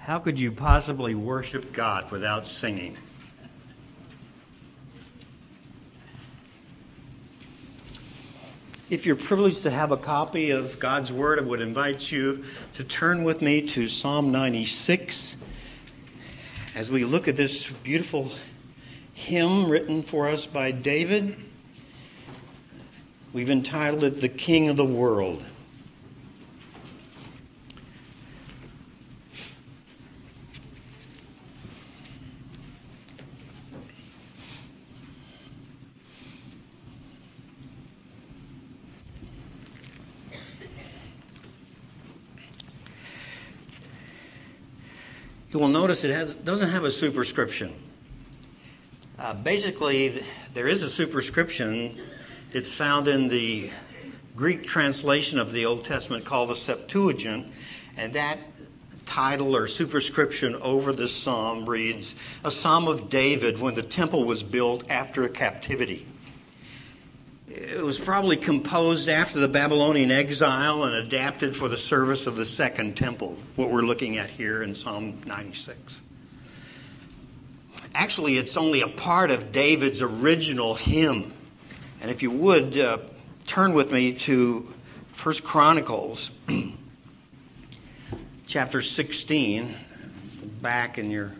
How could you possibly worship God without singing? If you're privileged to have a copy of God's Word, I would invite you to turn with me to Psalm 96 as we look at this beautiful hymn written for us by David. We've entitled it, "The King of the World." You will notice it doesn't have a superscription. Basically, there is a superscription. It's found in the Greek translation of the Old Testament called the Septuagint, and that title or superscription over this psalm reads, "A Psalm of David when the temple was built after a captivity." It was probably composed after the Babylonian exile and adapted for the service of the Second Temple, what we're looking at here in Psalm 96. Actually, it's only a part of David's original hymn. And if you would, turn with me to 1 Chronicles, chapter 16, back in your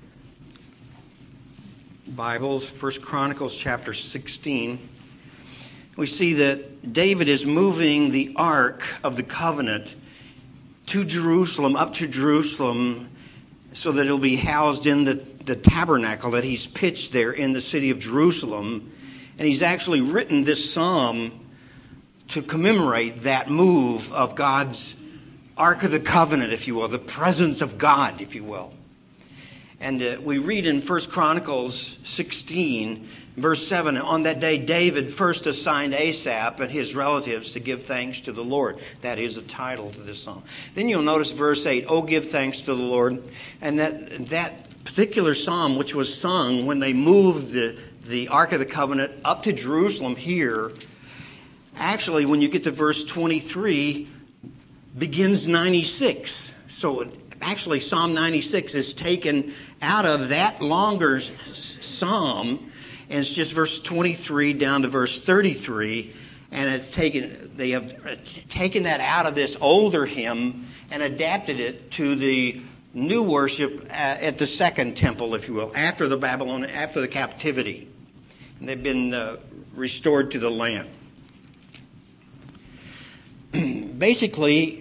Bibles, 1 Chronicles chapter 16. We see that David is moving the Ark of the Covenant to Jerusalem, up to Jerusalem, so that it'll be housed in the tabernacle that he's pitched there in the city of Jerusalem. And he's actually written this psalm to commemorate that move of God's Ark of the Covenant, if you will, the presence of God, if you will. And we read in 1 Chronicles 16, verse 7, "On that day David first assigned Asaph and his relatives to give thanks to the Lord." That is the title to this psalm. Then you'll notice verse 8, "Oh, give thanks to the Lord." And that particular psalm, which was sung when they moved the Ark of the Covenant up to Jerusalem here, actually, when you get to verse 23, begins 96. So actually, Psalm 96 is taken out of that longer psalm, and it's just verse 23 down to verse 33, and they have taken that out of this older hymn and adapted it to the new worship at the Second Temple, if you will, after the captivity. And they've been restored to the land. Basically,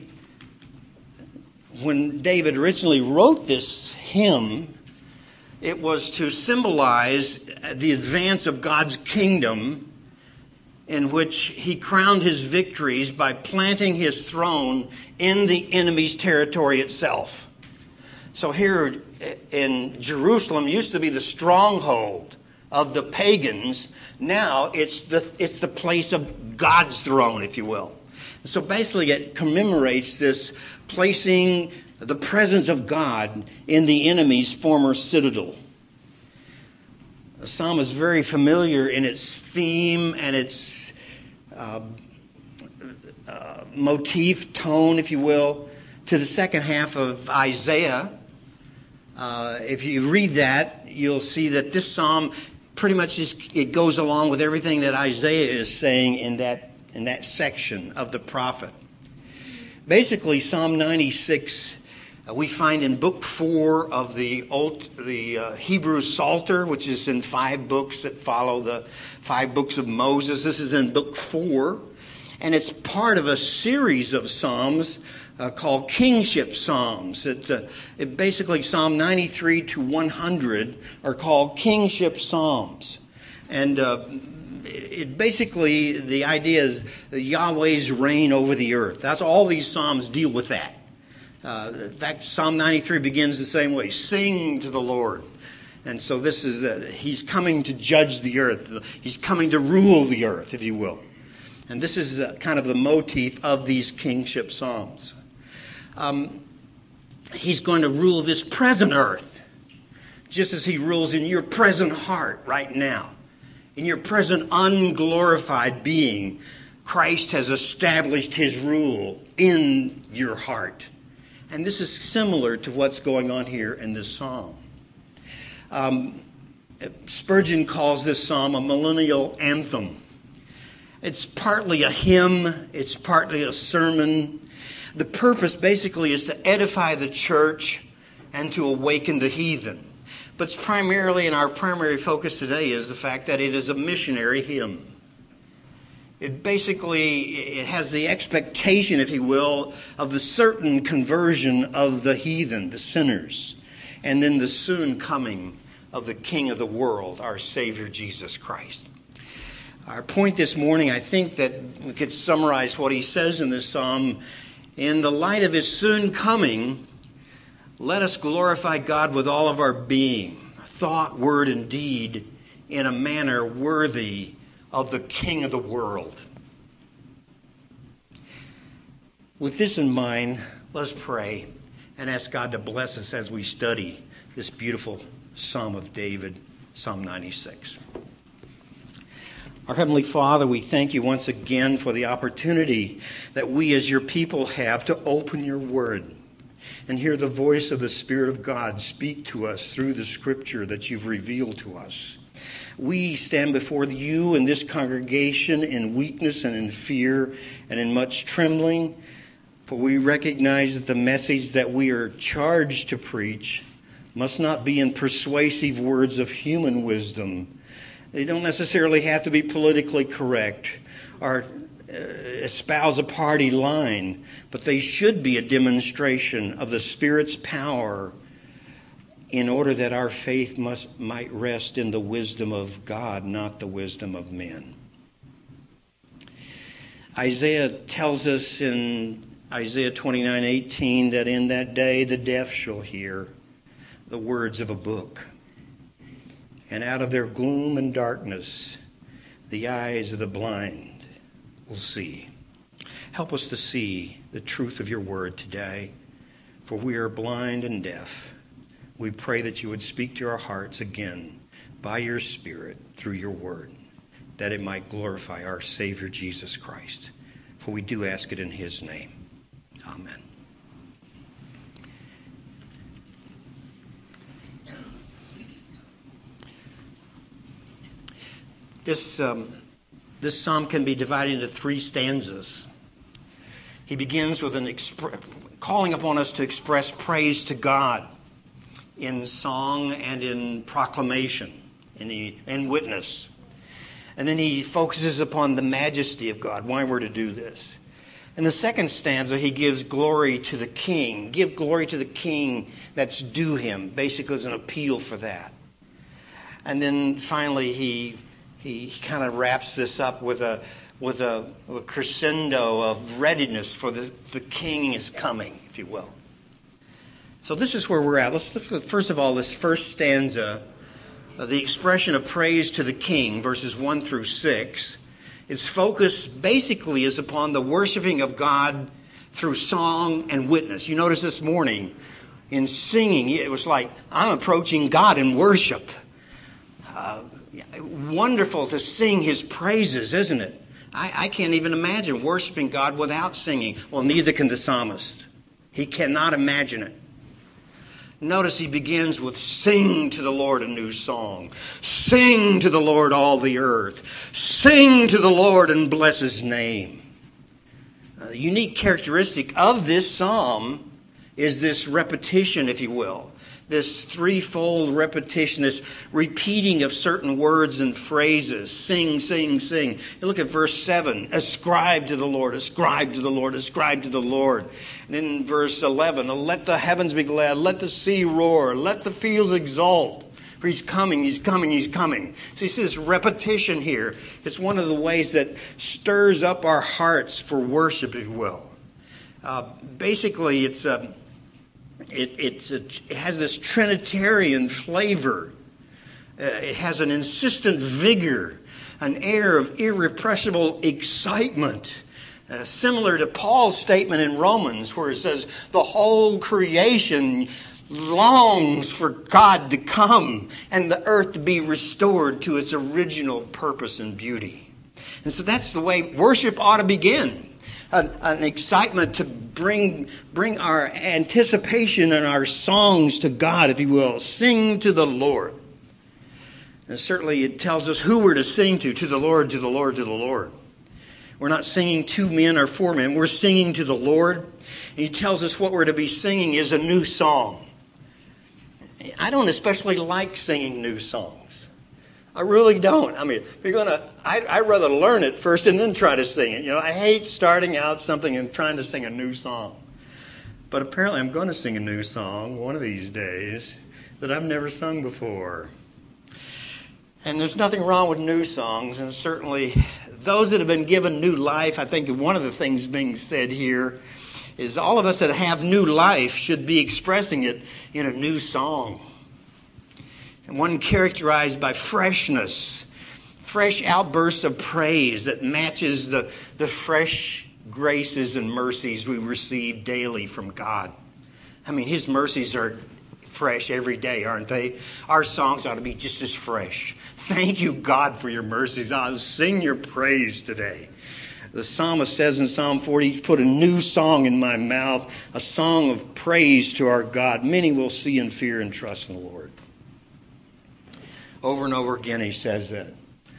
when David originally wrote this hymn, it was to symbolize the advance of God's kingdom, in which he crowned his victories by planting his throne in the enemy's territory itself. So here in Jerusalem used to be the stronghold of the pagans. Now it's the place of God's throne, if you will. So basically it commemorates this placing the presence of God in the enemy's former citadel. The psalm is very familiar in its theme and its motif, tone, if you will, to the second half of Isaiah. If you read that, you'll see that this psalm pretty much it goes along with everything that Isaiah is saying in that section of the prophet. Basically, Psalm 96 we find in Book 4 of the Hebrew Psalter, which is in 5 books that follow the 5 books of Moses. This is in Book 4, and it's part of a series of psalms called Kingship Psalms. It basically, Psalm 93 to 100 are called Kingship Psalms. And it basically, the idea is Yahweh's reign over the earth. That's all these psalms deal with that. In fact, Psalm 93 begins the same way. Sing to the Lord. And so this is he's coming to judge the earth. He's coming to rule the earth, if you will. And this is kind of the motif of these kingship psalms. He's going to rule this present earth, just as he rules in your present heart right now. In your present unglorified being, Christ has established his rule in your heart. And this is similar to what's going on here in this psalm. Spurgeon calls this psalm a millennial anthem. It's partly a hymn, it's partly a sermon. The purpose basically is to edify the church and to awaken the heathen. But it's primarily, and our primary focus today is the fact that it is a missionary hymn. It has the expectation, if you will, of the certain conversion of the heathen, the sinners, and then the soon coming of the King of the world, our Savior Jesus Christ. Our point this morning, I think that we could summarize what he says in this psalm. In the light of his soon coming, let us glorify God with all of our being, thought, word, and deed, in a manner worthy of the King of the world. With this in mind, let us pray and ask God to bless us as we study this beautiful Psalm of David, Psalm 96. Our Heavenly Father, we thank you once again for the opportunity that we as your people have to open your word and hear the voice of the Spirit of God speak to us through the Scripture that you've revealed to us. We stand before you in this congregation in weakness and in fear and in much trembling, for we recognize that the message that we are charged to preach must not be in persuasive words of human wisdom. They don't necessarily have to be politically correct or espouse a party line, but they should be a demonstration of the Spirit's power in order that our faith might rest in the wisdom of God, not the wisdom of men. Isaiah tells us in Isaiah 29:18 that in that day the deaf shall hear the words of a book. And out of their gloom and darkness, the eyes of the blind will see. Help us to see the truth of your word today, for we are blind and deaf. We pray that you would speak to our hearts again by your Spirit through your word, that it might glorify our Savior Jesus Christ. For we do ask it in his name. Amen. This psalm can be divided into 3 stanzas. He begins with calling upon us to express praise to God in song and in proclamation, in witness. And then he focuses upon the majesty of God, why we're to do this. In the second stanza, he gives glory to the King. Give glory to the King that's due him. Basically, it's an appeal for that. And then finally, he kind of wraps this up with a crescendo of readiness for the King is coming, if you will. So this is where we're at. Let's look at, first of all, this first stanza, the expression of praise to the King, verses 1 through 6. Its focus basically is upon the worshiping of God through song and witness. You notice this morning in singing, it was like, I'm approaching God in worship. Wonderful to sing his praises, isn't it? I can't even imagine worshiping God without singing. Well, neither can the psalmist. He cannot imagine it. Notice he begins with, sing to the Lord a new song. Sing to the Lord all the earth. Sing to the Lord and bless his name. The unique characteristic of this psalm is this repetition, if you will. This threefold repetition, this repeating of certain words and phrases. Sing, sing, sing. You look at verse 7. Ascribe to the Lord, ascribe to the Lord, ascribe to the Lord. And in verse 11, let the heavens be glad, let the sea roar, let the fields exult. For he's coming, he's coming, he's coming. So you see this repetition here. It's one of the ways that stirs up our hearts for worship, if you will. Basically, it has this Trinitarian flavor. It has an insistent vigor, an air of irrepressible excitement, similar to Paul's statement in Romans where it says, the whole creation longs for God to come and the earth to be restored to its original purpose and beauty. And so that's the way worship ought to begin. an excitement to bring our anticipation and our songs to God, if you will. Sing to the Lord. And certainly it tells us who we're to sing to the Lord, to the Lord, to the Lord. We're not singing to men or for men. We're singing to the Lord. And he tells us what we're to be singing is a new song. I don't especially like singing new songs. I really don't. I mean, if you're I'd rather learn it first and then try to sing it. I hate starting out something and trying to sing a new song. But apparently I'm going to sing a new song one of these days that I've never sung before. And there's nothing wrong with new songs, and certainly those that have been given new life, I think one of the things being said here is all of us that have new life should be expressing it in a new song. And one characterized by freshness, fresh outbursts of praise that matches the fresh graces and mercies we receive daily from God. I mean, His mercies are fresh every day, aren't they? Our songs ought to be just as fresh. Thank you, God, for your mercies. I'll sing your praise today. The psalmist says in Psalm 40, put a new song in my mouth, a song of praise to our God. Many will see and fear and trust in the Lord. Over and over again he says that.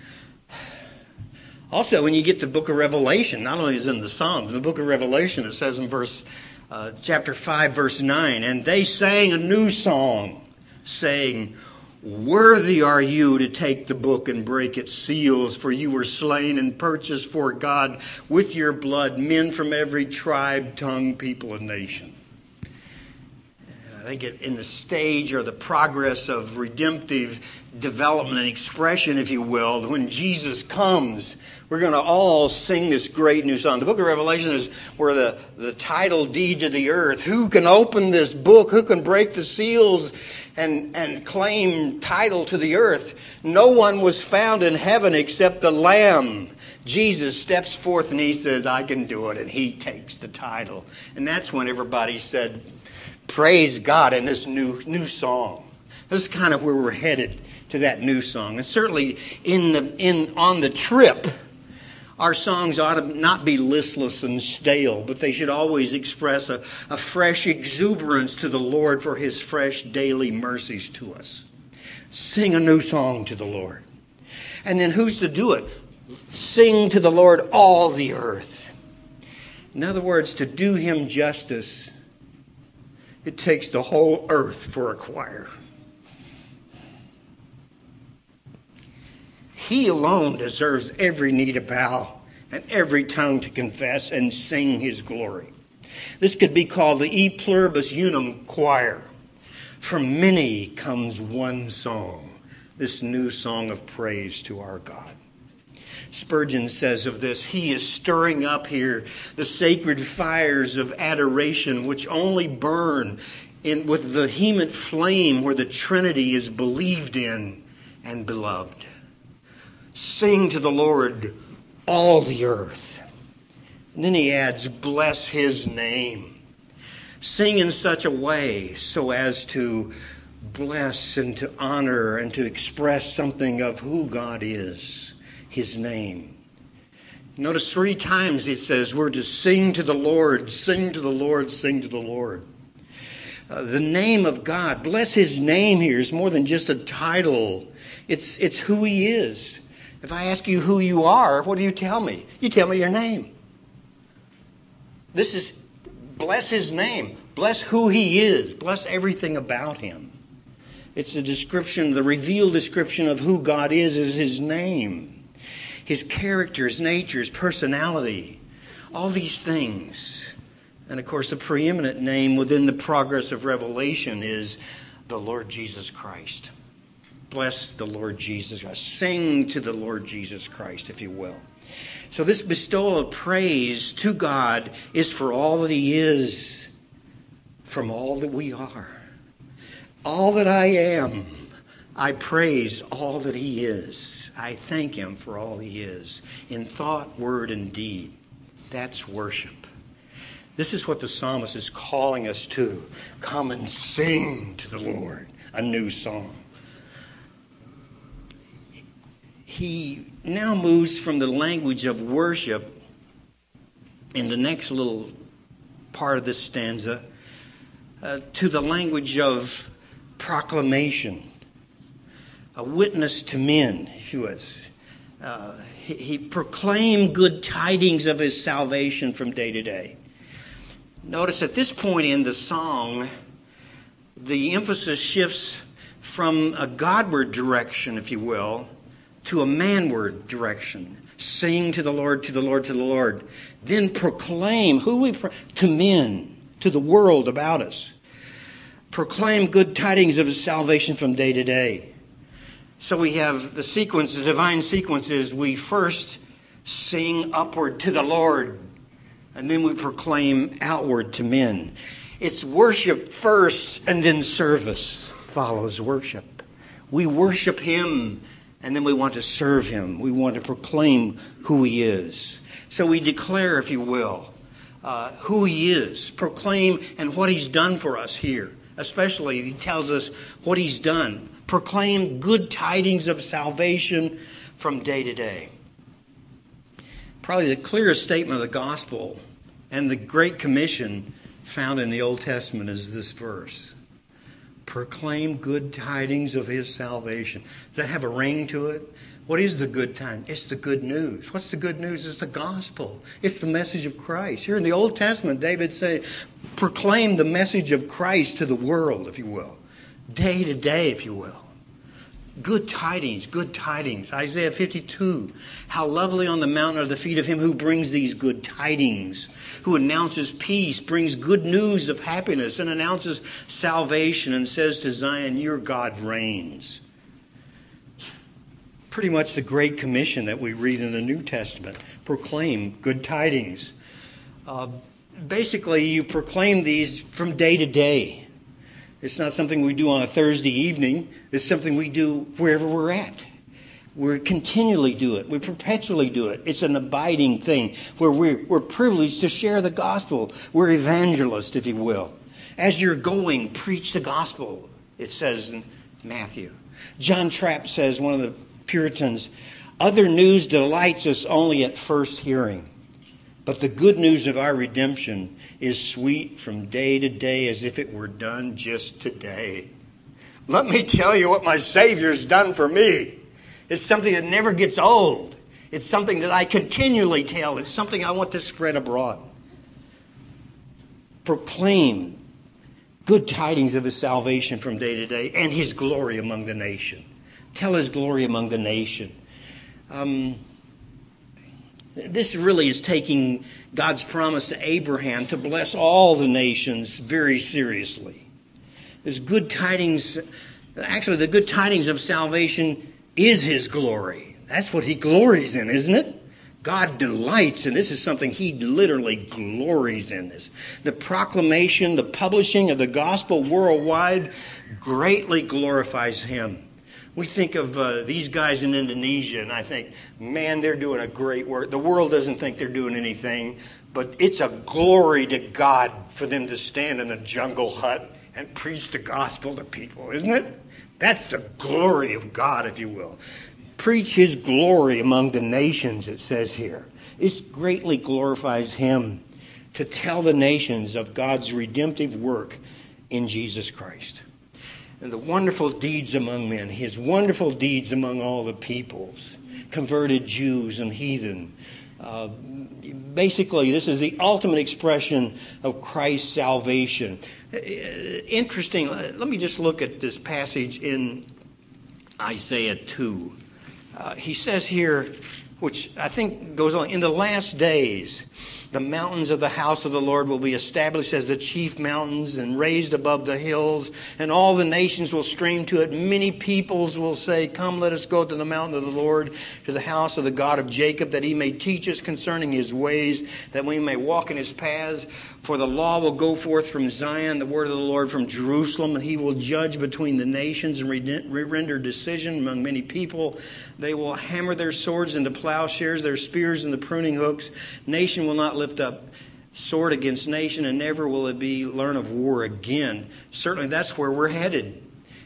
Also, when you get to the book of Revelation, not only is it in the Psalms, in the book of Revelation, it says in chapter 5, verse 9, and they sang a new song, saying, worthy are you to take the book and break its seals, for you were slain and purchased for God with your blood men from every tribe, tongue, people, and nation. I think in the stage or the progress of redemptive development and expression, if you will, when Jesus comes, we're going to all sing this great new song. The book of Revelation is where the title deed to the earth. Who can open this book? Who can break the seals and claim title to the earth? No one was found in heaven except the Lamb. Jesus steps forth and he says, I can do it. And he takes the title. And that's when everybody said, praise God in this new song. This is kind of where we're headed, to that new song. And certainly on the trip, our songs ought to not be listless and stale, but they should always express a fresh exuberance to the Lord for His fresh daily mercies to us. Sing a new song to the Lord. And then who's to do it? Sing to the Lord all the earth. In other words, to do Him justice, it takes the whole earth for a choir. He alone deserves every knee to bow and every tongue to confess and sing His glory. This could be called the E Pluribus Unum choir. From many comes one song, this new song of praise to our God. Spurgeon says of this, He is stirring up here the sacred fires of adoration which only burn with vehement flame where the Trinity is believed in and beloved. Sing to the Lord, all the earth. And then he adds, bless His name. Sing in such a way so as to bless and to honor and to express something of who God is, His name. Notice 3 times it says we're to sing to the Lord, sing to the Lord, sing to the Lord. The name of God, bless His name here is more than just a title. It's who He is. If I ask you who you are, what do you tell me? You tell me your name. This is, bless His name. Bless who He is. Bless everything about Him. It's a description, the revealed description of who God is His name. His character, His nature, His personality. All these things. And of course, the preeminent name within the progress of Revelation is the Lord Jesus Christ. Bless the Lord Jesus Christ. Sing to the Lord Jesus Christ, if you will. So this bestowal of praise to God is for all that He is, from all that we are. All that I am, I praise all that He is. I thank Him for all He is, in thought, word, and deed. That's worship. This is what the psalmist is calling us to. Come and sing to the Lord a new song. He now moves from the language of worship in the next little part of this stanza to the language of proclamation, a witness to men, if you would. He proclaimed good tidings of his salvation from day to day. Notice at this point in the song, the emphasis shifts from a Godward direction, if you will, to a manward direction. Sing to the Lord, to the Lord, to the Lord. Then proclaim, to men, to the world about us. Proclaim good tidings of his salvation from day to day. So we have the sequence, the divine sequence is we first sing upward to the Lord, and then we proclaim outward to men. It's worship first, and then service follows worship. We worship him, and then we want to serve him. We want to proclaim who he is. So we declare, if you will, who he is. Proclaim and what he's done for us here. Especially, he tells us what he's done. Proclaim good tidings of salvation from day to day. Probably the clearest statement of the gospel and the Great Commission found in the Old Testament is this verse. Proclaim good tidings of his salvation. Does that have a ring to it? What is the good tidings? It's the good news. What's the good news? It's the gospel. It's the message of Christ. Here in the Old Testament, David said, proclaim the message of Christ to the world, if you will. Day to day, if you will. Good tidings, good tidings. Isaiah 52. How lovely on the mountain are the feet of him who brings these good tidings, who announces peace, brings good news of happiness, and announces salvation, and says to Zion, your God reigns. Pretty much the Great Commission that we read in the New Testament. Proclaim good tidings. Basically, you proclaim these from day to day. It's not something we do on a Thursday evening. It's something we do wherever we're at. We continually do it. We perpetually do it. It's an abiding thing where we're privileged to share the gospel. We're evangelists, if you will. As you're going, preach the gospel, it says in Matthew. John Trapp says, one of the Puritans, other news delights us only at first hearing. But the good news of our redemption is sweet from day to day as if it were done just today. Let me tell you what my Savior's done for me. It's something that never gets old. It's something that I continually tell. It's something I want to spread abroad. Proclaim good tidings of his salvation from day to day and his glory among the nation. Tell his glory among the nation. This really is taking God's promise to Abraham to bless all the nations very seriously. There's good tidings. Actually, the good tidings of salvation is his glory. That's what he glories in, isn't it? God delights, and this is something he literally glories in. This. The proclamation, the publishing of the gospel worldwide greatly glorifies him. We think of these guys in Indonesia, and I think, man, they're doing a great work. The world doesn't think they're doing anything, but it's a glory to God for them to stand in a jungle hut and preach the gospel to people, isn't it? That's the glory of God, if you will. Preach his glory among the nations, it says here. It greatly glorifies him to tell the nations of God's redemptive work in Jesus Christ. And the wonderful deeds among men, his wonderful deeds among all the peoples, converted Jews and heathen. Basically, this is the ultimate expression of Christ's salvation. Interesting, let me just look at this passage in Isaiah 2. He says here, which I think goes on, in the last days, the mountains of the house of the Lord will be established as the chief mountains and raised above the hills, and all the nations will stream to it. Many peoples will say, come, let us go to the mountain of the Lord, to the house of the God of Jacob, that he may teach us concerning his ways, that we may walk in his paths. For the law will go forth from Zion, the word of the Lord from Jerusalem, and he will judge between the nations and render decision among many people. They will hammer their swords into plowshares, their spears into pruning hooks. Nation will not lift up sword against nation, and never will it be learn of war again. Certainly that's where we're headed.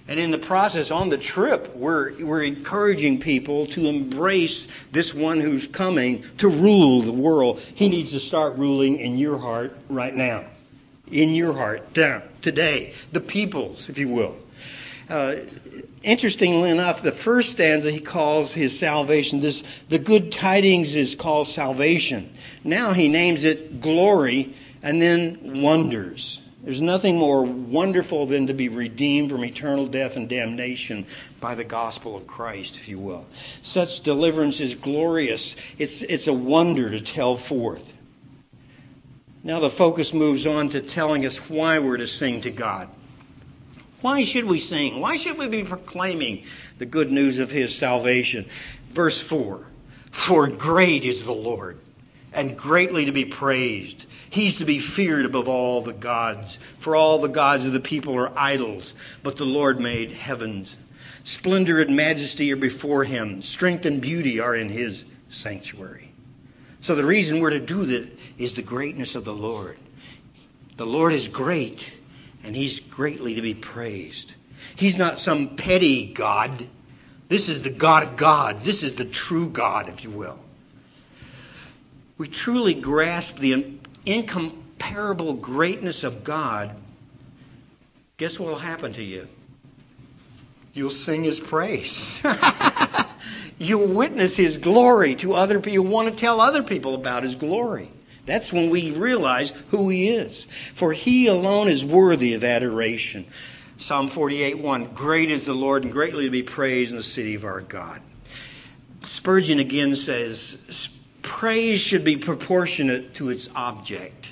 And in the process, on the trip, we're encouraging people to embrace this one who's coming to rule the world. He needs to start ruling in your heart right now. In your heart, down, today. The people's, if you will. Interestingly enough, the first stanza he calls his salvation. The good tidings is called salvation. Now he names it glory and then wonders. There's nothing more wonderful than to be redeemed from eternal death and damnation by the gospel of Christ, if you will. Such deliverance is glorious. It's a wonder to tell forth. Now the focus moves on to telling us why we're to sing to God. Why should we sing? Why should we be proclaiming the good news of his salvation? Verse 4, for great is the Lord, and greatly to be praised. He's to be feared above all the gods. For all the gods of the people are idols, but the Lord made heavens. Splendor and majesty are before him. Strength and beauty are in his sanctuary. So the reason we're to do that is the greatness of the Lord. The Lord is great, and he's greatly to be praised. He's not some petty God. This is the God of gods. This is the true God, if you will. We truly grasp the incomparable greatness of God. Guess what will happen to you? You'll sing his praise. You'll witness his glory to other people. You'll want to tell other people about his glory. That's when we realize who he is. For he alone is worthy of adoration. Psalm 48:1, great is the Lord and greatly to be praised in the city of our God. Spurgeon again says, praise should be proportionate to its object.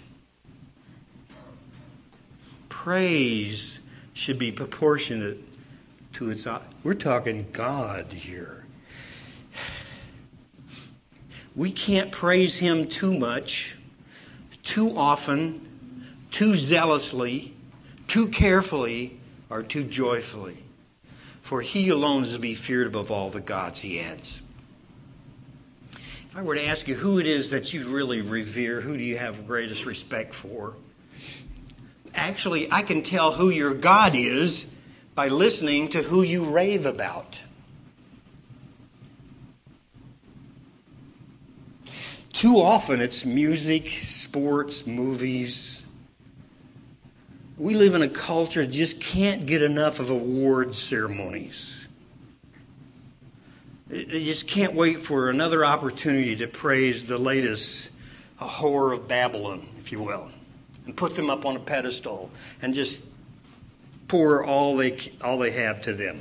Praise should be proportionate to its object. We're talking God here. We can't praise him too much, too often, too zealously, too carefully, or too joyfully. For he alone is to be feared above all the gods, he adds. If I were to ask you who it is that you really revere, who do you have greatest respect for? Actually, I can tell who your God is by listening to who you rave about. Too often it's music, sports, movies. We live in a culture that just can't get enough of award ceremonies. They just can't wait for another opportunity to praise the latest whore of Babylon, if you will, and put them up on a pedestal and just pour all they have to them.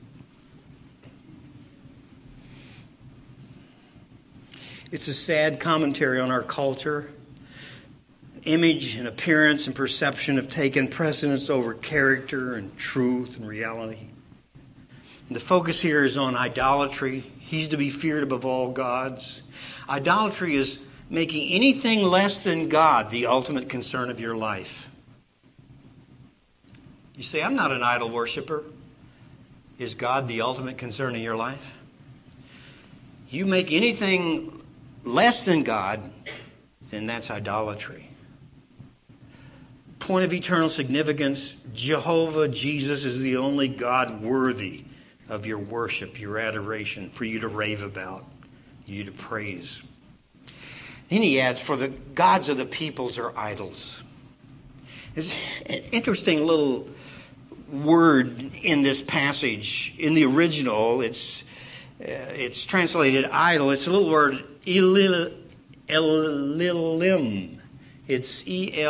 It's a sad commentary on our culture. Image and appearance and perception have taken precedence over character and truth and reality. And the focus here is on idolatry. He's to be feared above all gods. Idolatry is making anything less than God the ultimate concern of your life. You say, I'm not an idol worshiper. Is God the ultimate concern in your life? You make anything less than God, then that's idolatry. Point of eternal significance, Jehovah, Jesus, is the only God worthy of your worship, your adoration, for you to rave about, you to praise. Then he adds, for the gods of the peoples are idols. It's an interesting little word in this passage. In the original, it's translated idol. It's a little word, Elilim. It's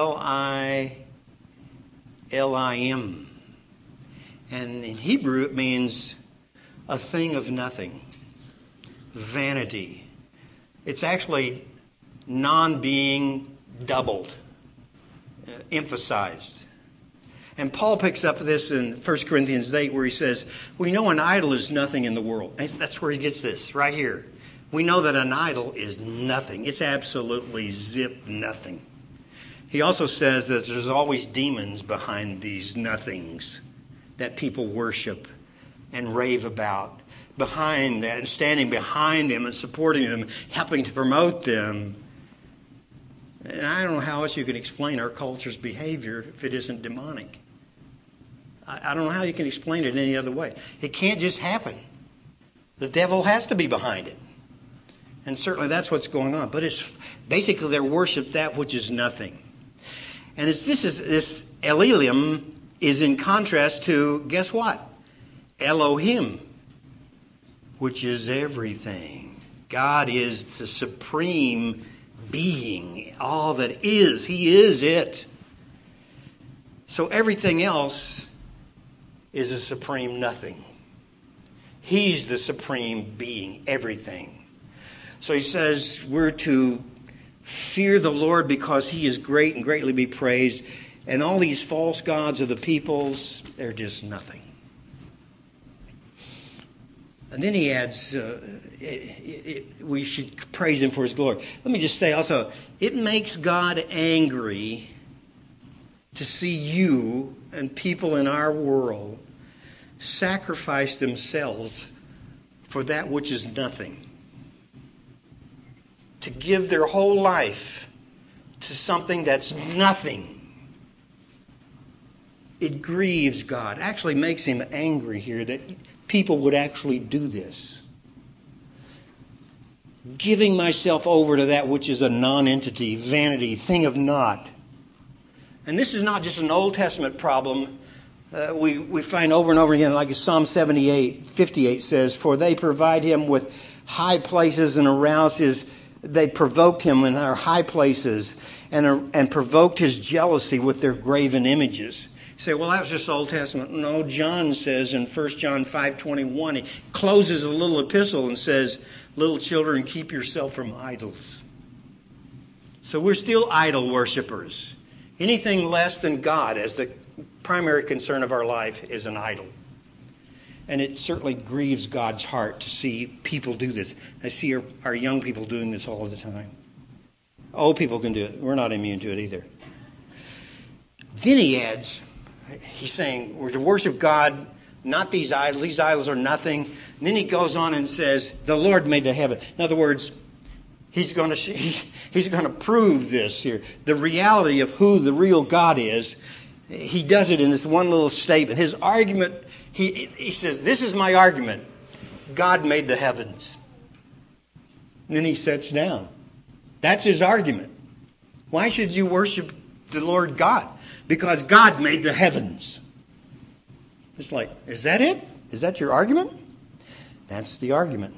Elilim. And in Hebrew it means a thing of nothing. Vanity. It's actually non-being doubled, emphasized. And Paul picks up this in 1 Corinthians 8 where he says, we know an idol is nothing in the world. That's where he gets this, right here. We know that an idol is nothing. It's absolutely zip nothing. He also says that there's always demons behind these nothings that people worship and rave about. Behind that, and standing behind them and supporting them, helping to promote them. And I don't know how else you can explain our culture's behavior if it isn't demonic. I don't know how you can explain it any other way. It can't just happen. The devil has to be behind it. And certainly that's what's going on. But it's basically they worship that which is nothing. And this Elilim is in contrast to, guess what? Elohim, which is everything. God is the supreme being, all that is. He is it. So everything else is a supreme nothing. He's the supreme being, everything. So he says we're to fear the Lord because he is great and greatly be praised. And all these false gods of the peoples, they're just nothing. And then he adds, we should praise him for his glory. Let me just say also, it makes God angry to see you and people in our world sacrifice themselves for that which is nothing. To give their whole life to something that's nothing. It grieves God. Actually makes him angry here that people would actually do this. Giving myself over to that which is a non-entity, vanity, thing of naught. And this is not just an Old Testament problem. We find over and over again, like Psalm 58 says, for they provide him with high places and arouse his... They provoked him in our high places and provoked his jealousy with their graven images. You say, well, that was just Old Testament. No, John says in 1 John 5:21, he closes a little epistle and says, little children, keep yourself from idols. So we're still idol worshipers. Anything less than God as the primary concern of our life is an idol. And it certainly grieves God's heart to see people do this. I see our young people doing this all the time. Old people can do it. We're not immune to it either. Then he adds, he's saying we're to worship God, not these idols. These idols are nothing. And then he goes on and says, the Lord made the heaven. In other words, he's going to prove this here. The reality of who the real God is. He does it in this one little statement. His argument, he says, this is my argument. God made the heavens. And then he sits down. That's his argument. Why should you worship the Lord God? Because God made the heavens. It's like, is that it? Is that your argument? That's the argument.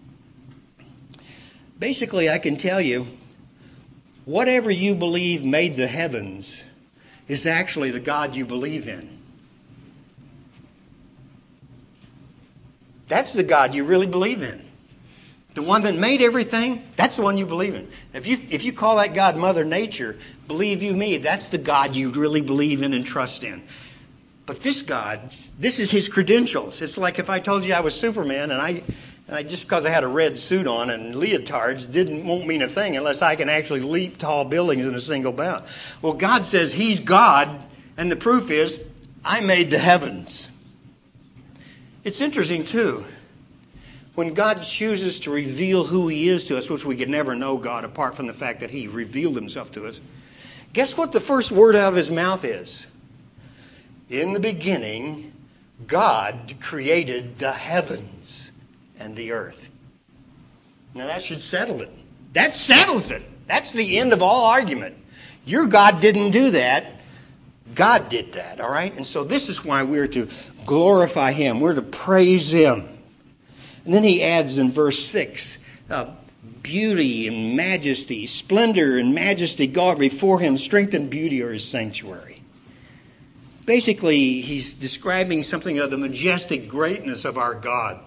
Basically, I can tell you, whatever you believe made the heavens is actually the God you believe in. That's the God you really believe in. The one that made everything, that's the one you believe in. If you call that God Mother Nature, believe you me, that's the God you really believe in and trust in. But this God, this is his credentials. It's like if I told you I was Superman and I just because I had a red suit on and leotards won't mean a thing unless I can actually leap tall buildings in a single bound. Well, God says he's God, and the proof is I made the heavens. It's interesting, too. When God chooses to reveal who he is to us, which we could never know God apart from the fact that he revealed himself to us, guess what the first word out of his mouth is? In the beginning, God created the heavens and the earth. Now that should settle it. That settles it. That's the end of all argument. Your God didn't do that. God did that, all right? And so this is why we're to glorify him. We're to praise him. And then he adds in verse 6, beauty and majesty, splendor and majesty, God before him, strength and beauty are his sanctuary. Basically, he's describing something of the majestic greatness of our God.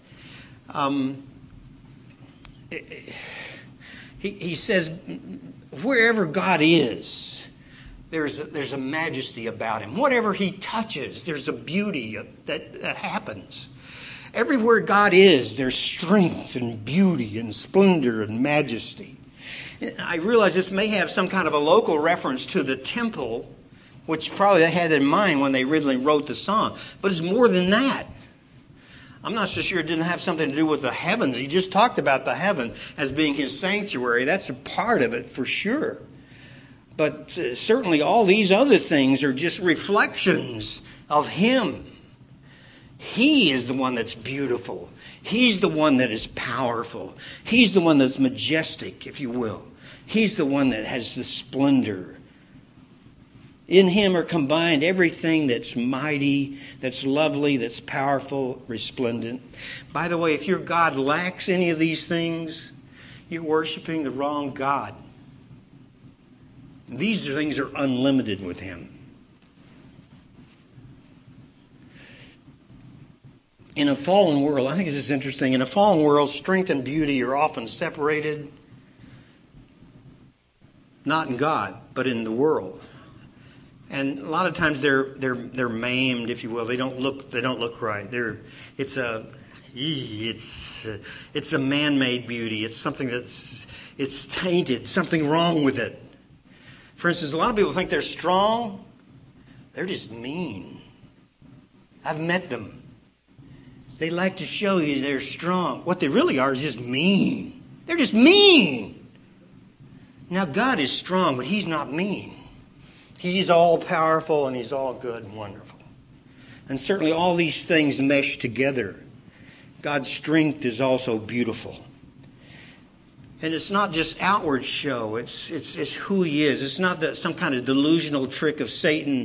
He says, wherever God is, there's a majesty about him. Whatever he touches, there's a beauty that happens. Everywhere God is, there's strength and beauty and splendor and majesty. I realize this may have some kind of a local reference to the temple, which probably they had in mind when they originally wrote the song. But it's more than that. I'm not so sure it didn't have something to do with the heavens. He just talked about the heaven as being his sanctuary. That's a part of it for sure. But certainly all these other things are just reflections of Him. He is the one that's beautiful. He's the one that is powerful. He's the one that's majestic, if you will. He's the one that has the splendor. In Him are combined everything that's mighty, that's lovely, that's powerful, resplendent. By the way, if your God lacks any of these things, you're worshiping the wrong God. These things are unlimited with Him. In a fallen world, I think this is interesting, in a fallen world, strength and beauty are often separated. Not in God, but in the world. And a lot of times they're maimed, if you will. They don't look right. It's a man-made beauty. It's something it's tainted. Something wrong with it. For instance, a lot of people think they're strong. They're just mean. I've met them. They like to show you they're strong. What they really are is just mean. They're just mean. Now God is strong, but He's not mean. He's all powerful and He's all good and wonderful. And certainly all these things mesh together. God's strength is also beautiful. And it's not just outward show. It's who He is. It's not some kind of delusional trick of Satan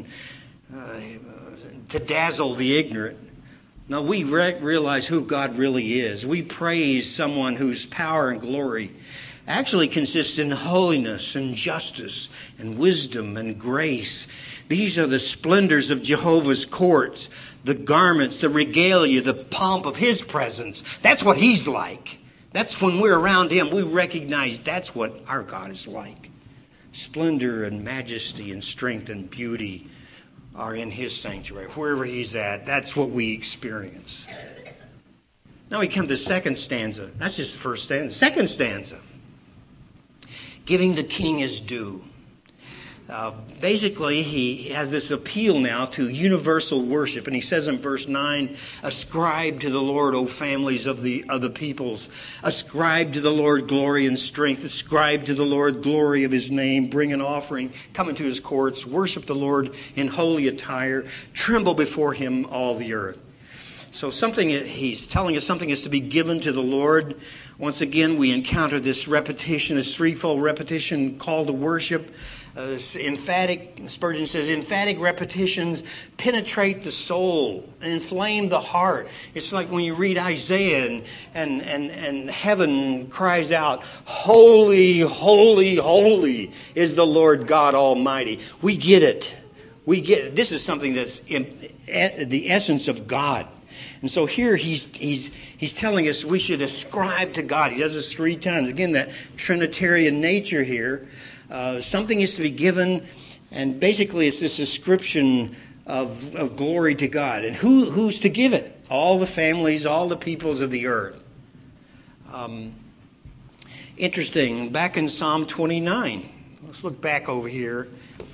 to dazzle the ignorant. No, we realize who God really is. We praise someone whose power and glory actually consists in holiness and justice and wisdom and grace. These are the splendors of Jehovah's court, the garments, the regalia, the pomp of His presence. That's what He's like. That's when we're around Him, we recognize that's what our God is like. Splendor and majesty and strength and beauty are in His sanctuary. Wherever He's at, that's what we experience. Now we come to the second stanza. That's just the first stanza. Second stanza. Giving the King His due. Basically, he has this appeal now to universal worship. And he says in verse 9, ascribe to the Lord, O families of the peoples. Ascribe to the Lord glory and strength. Ascribe to the Lord glory of His name. Bring an offering. Come into His courts. Worship the Lord in holy attire. Tremble before Him, all the earth. So he's telling us something is to be given to the Lord. Once again, we encounter this repetition, this threefold repetition, call to worship. Spurgeon says, emphatic repetitions penetrate the soul and inflame the heart. It's like when you read Isaiah and heaven cries out, holy, holy, holy is the Lord God Almighty. We get it. This is something that's the essence of God. And so here he's telling us we should ascribe to God. He does this 3 times. Again, that Trinitarian nature here. Something is to be given, and basically it's this ascription of glory to God. And who's to give it? All the families, all the peoples of the earth. Interesting, back in Psalm 29. Let's look back over here.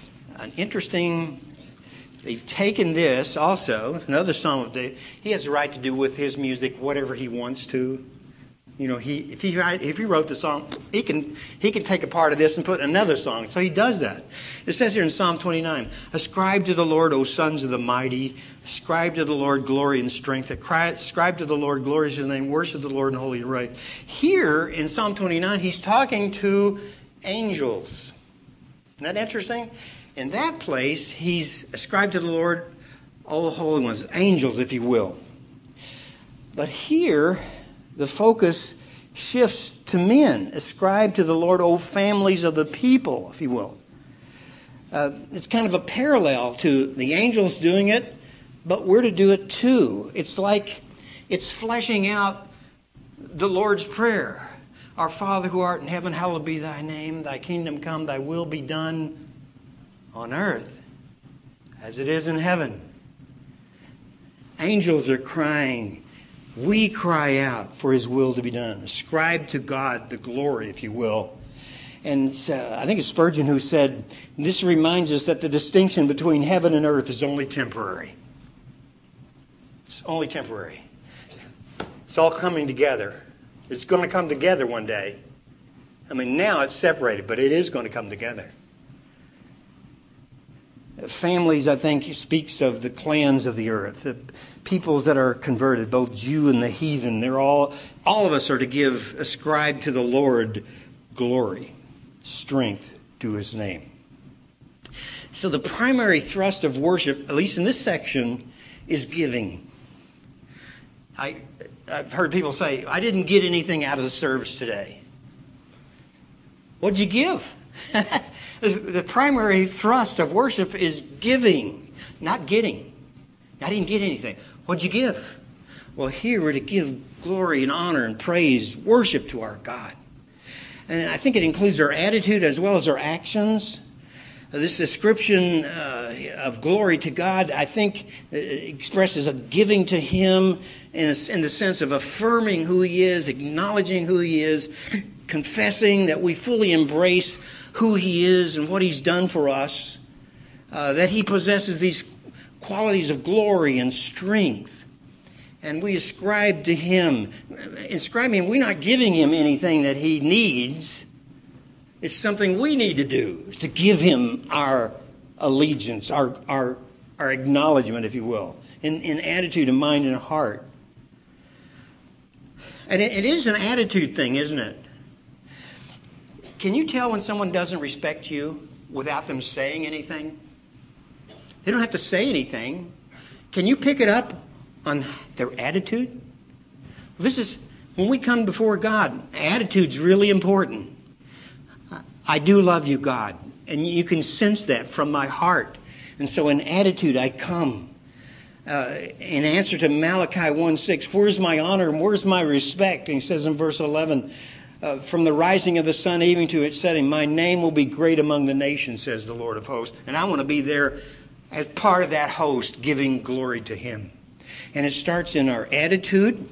They've taken this also, another Psalm of David. He has the right to do with his music whatever he wants to. You know, if he wrote the song, he can take a part of this and put another song. So he does that. It says here in Psalm 29, ascribe to the Lord, O sons of the mighty. Ascribe to the Lord glory and strength. Ascribe to the Lord glory to His name. Worship the Lord in holy right. Here in Psalm 29, he's talking to angels. Isn't that interesting? In that place, he's ascribed to the Lord, all the holy ones, angels, if you will. But here, the focus shifts to men. Ascribe to the Lord, O families of the people, if you will. It's kind of a parallel to the angels doing it, but we're to do it too. It's like it's fleshing out the Lord's Prayer. Our Father who art in heaven, hallowed be Thy name. Thy kingdom come, Thy will be done on earth as it is in heaven. Angels are crying. We cry out for His will to be done. Ascribe to God the glory, if you will. And I think it's Spurgeon who said, this reminds us that the distinction between heaven and earth is only temporary. It's only temporary. It's all coming together. It's going to come together one day. I mean, now it's separated, but it is going to come together. Families, I think, speaks of the clans of the earth, the peoples that are converted, both Jew and the heathen. They're all of us are to ascribe to the Lord glory, strength to his name. So the primary thrust of worship, at least in this section, is giving. I've heard people say, I didn't get anything out of the service today. What'd you give? The primary thrust of worship is giving, not getting. I didn't get anything. What'd you give? Well, here we're to give glory and honor and praise, worship to our God. And I think it includes our attitude as well as our actions. This description of glory to God, I think, expresses a giving to him in the sense of affirming who he is, acknowledging who he is, confessing that we fully embrace who he is and what he's done for us, that he possesses these qualities of glory and strength. And we ascribe to him. Ascribing, we're not giving him anything that he needs. It's something we need to do, to give him our allegiance, our acknowledgement, if you will, in attitude and mind and heart. And it is an attitude thing, isn't it? Can you tell when someone doesn't respect you without them saying anything? They don't have to say anything. Can you pick it up on their attitude? This is, when we come before God, attitude's really important. I do love you, God, and you can sense that from my heart. And so in attitude, I come. In answer to Malachi 1:6, where's my honor and where's my respect? And he says in verse 11, from the rising of the sun even to its setting, my name will be great among the nations, says the Lord of hosts. And I want to be there as part of that host, giving glory to him. And it starts in our attitude.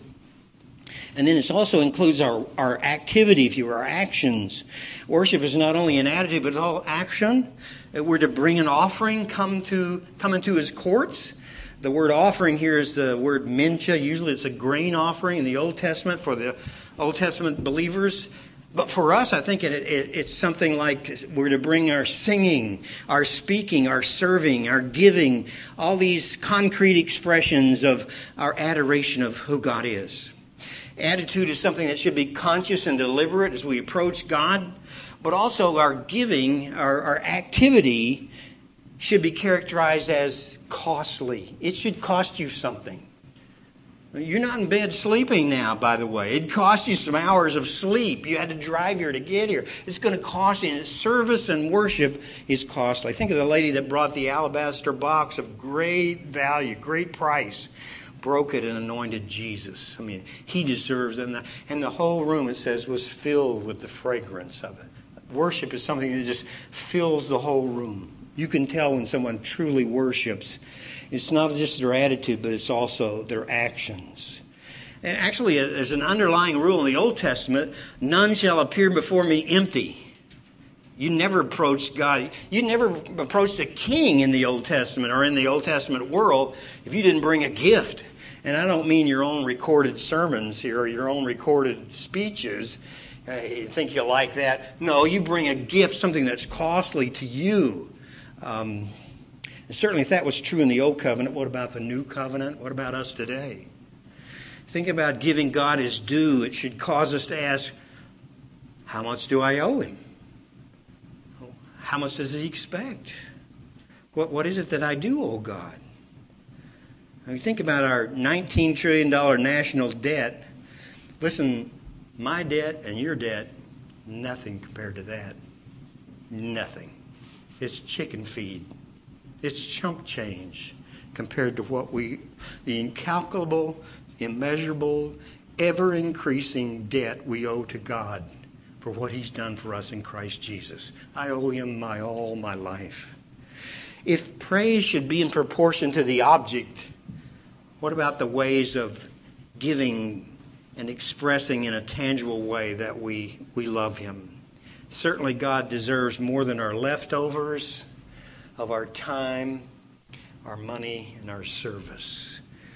And then it also includes our activity, if you will, our actions. Worship is not only an attitude, but it's all action. We're to bring an offering, come into his courts. The word offering here is the word mincha. Usually it's a grain offering in the Old Testament for the Old Testament believers. But for us, I think it's something like we're to bring our singing, our speaking, our serving, our giving, all these concrete expressions of our adoration of who God is. Attitude is something that should be conscious and deliberate as we approach God. But also our giving, our activity, should be characterized as costly. It should cost you something. You're not in bed sleeping now, by the way. It cost you some hours of sleep. You had to drive here to get here. It's going to cost you. And service and worship is costly. Think of the lady that brought the alabaster box of great value, great price, broke it and anointed Jesus. I mean, he deserves it. And the whole room, it says, was filled with the fragrance of it. Worship is something that just fills the whole room. You can tell when someone truly worships. It's not just their attitude, but it's also their actions. And actually, there's an underlying rule in the Old Testament: none shall appear before me empty. You never approached God. You never approached a king in the Old Testament or in the Old Testament world if you didn't bring a gift. And I don't mean your own recorded sermons here or your own recorded speeches. You think you like that? No, you bring a gift, something that's costly to you. And certainly if that was true in the Old Covenant, what about the New Covenant? What about us today? Think about giving God his due. It should cause us to ask, how much do I owe him? How much does he expect? What is it that I do owe God? When you think about our $19 trillion national debt, listen, my debt and your debt, nothing compared to that. Nothing. It's chicken feed. It's chump change compared to the incalculable, immeasurable, ever-increasing debt we owe to God for what he's done for us in Christ Jesus. I owe him my all, my life. If praise should be in proportion to the object, what about the ways of giving and expressing in a tangible way that we love him? Certainly God deserves more than our leftovers of our time, our money, and our service.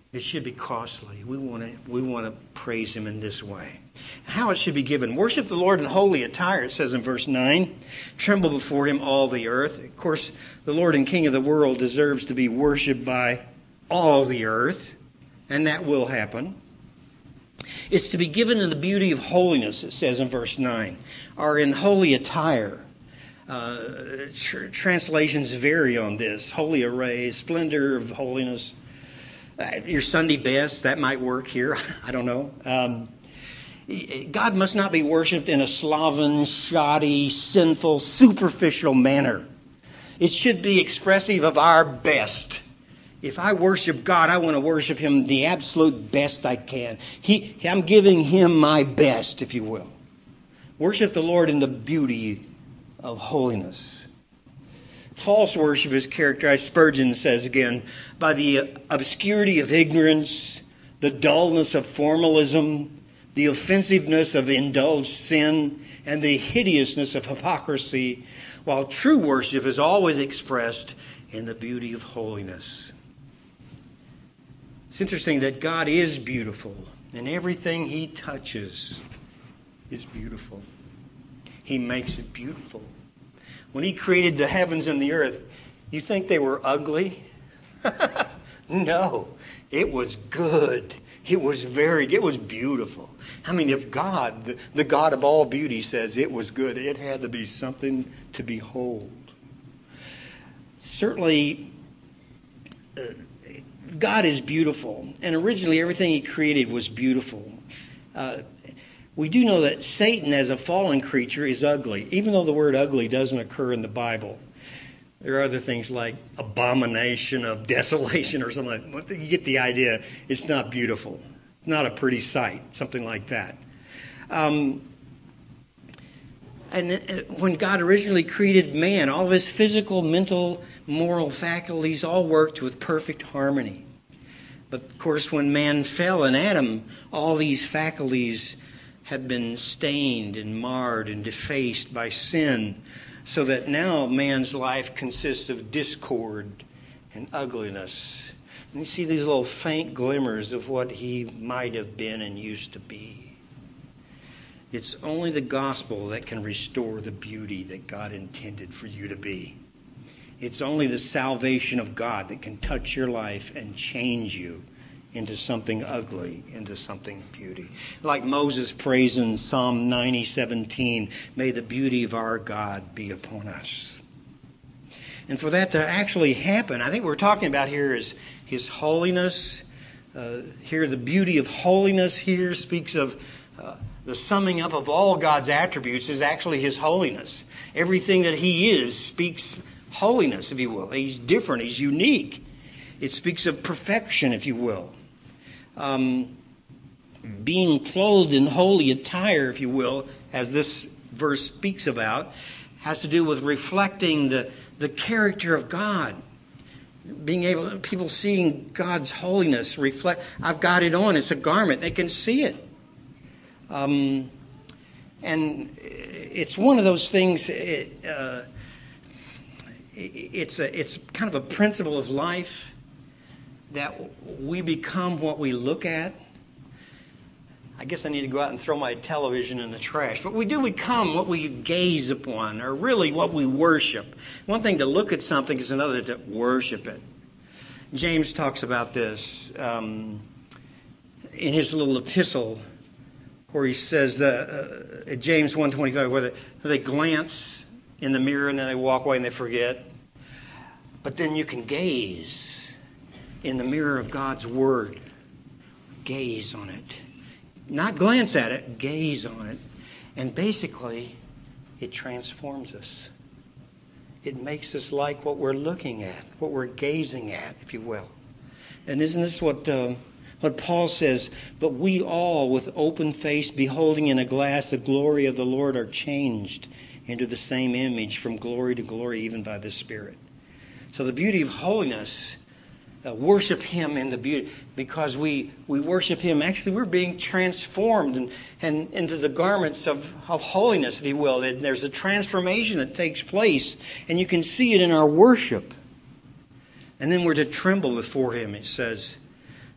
It should be costly. We want to praise him in this way. How it should be given. Worship the Lord in holy attire, it says in verse 9. Tremble before him, all the earth. Of course, the Lord and King of the world deserves to be worshipped by all the earth, and that will happen. It's to be given in the beauty of holiness, it says in verse 9, or in holy attire. Translations vary on this. Holy array, splendor of holiness. Your Sunday best, that might work here. I don't know. God must not be worshipped in a sloven, shoddy, sinful, superficial manner. It should be expressive of our best. If I worship God, I want to worship him the absolute best I can. I'm giving him my best, if you will. Worship the Lord in the beauty of holiness. False worship is characterized, Spurgeon says again, by the obscurity of ignorance, the dullness of formalism, the offensiveness of indulged sin, and the hideousness of hypocrisy, while true worship is always expressed in the beauty of holiness. It's interesting that God is beautiful, and everything he touches is beautiful. He makes it beautiful. When he created the heavens and the earth, you think they were ugly? No, it was good. It was beautiful. I mean, if God, the God of all beauty, says it was good, it had to be something to behold. Certainly, God is beautiful, and originally everything he created was beautiful. We do know that Satan as a fallen creature is ugly, even though the word ugly doesn't occur in the Bible. There are other things like abomination of desolation or something like that. You get the idea. It's not beautiful. Not a pretty sight, something like that. And when God originally created man, all of his physical, mental, moral faculties all worked with perfect harmony. But of course, when man fell in Adam, all these faculties have been stained and marred and defaced by sin, so that now man's life consists of discord and ugliness. And you see these little faint glimmers of what he might have been and used to be. It's only the gospel that can restore the beauty that God intended for you to be. It's only the salvation of God that can touch your life and change you into something ugly, into something beauty. Like Moses prays in Psalm 90:17, may the beauty of our God be upon us. And for that to actually happen, I think what we're talking about here is his holiness. Here, the beauty of holiness here speaks of the summing up of all God's attributes is actually his holiness. Everything that he is speaks holiness, if you will. He's different. He's unique. It speaks of perfection, if you will. Being clothed in holy attire, if you will, as this verse speaks about, has to do with reflecting the character of God. Being able, people seeing God's holiness reflect. I've got it on. It's a garment. They can see it. And it's one of those things. It's kind of a principle of life that we become what we look at. I guess I need to go out and throw my television in the trash. But we do become what we gaze upon, or really what we worship. One thing to look at something is another to worship it. James talks about this in his little epistle, where he says at James 1:25, where they glance in the mirror and then they walk away and they forget. But then you can gaze in the mirror of God's Word. Gaze on it. Not glance at it, gaze on it. And basically, it transforms us. It makes us like what we're looking at, what we're gazing at, if you will. And isn't this what Paul says? But we all, with open face, beholding in a glass the glory of the Lord, are changed into the same image from glory to glory, even by the Spirit. So the beauty of holiness, worship Him in the beauty, because we worship Him. Actually, we're being transformed and into the garments of holiness, if you will. There's a transformation that takes place, and you can see it in our worship. And then we're to tremble before Him, it says.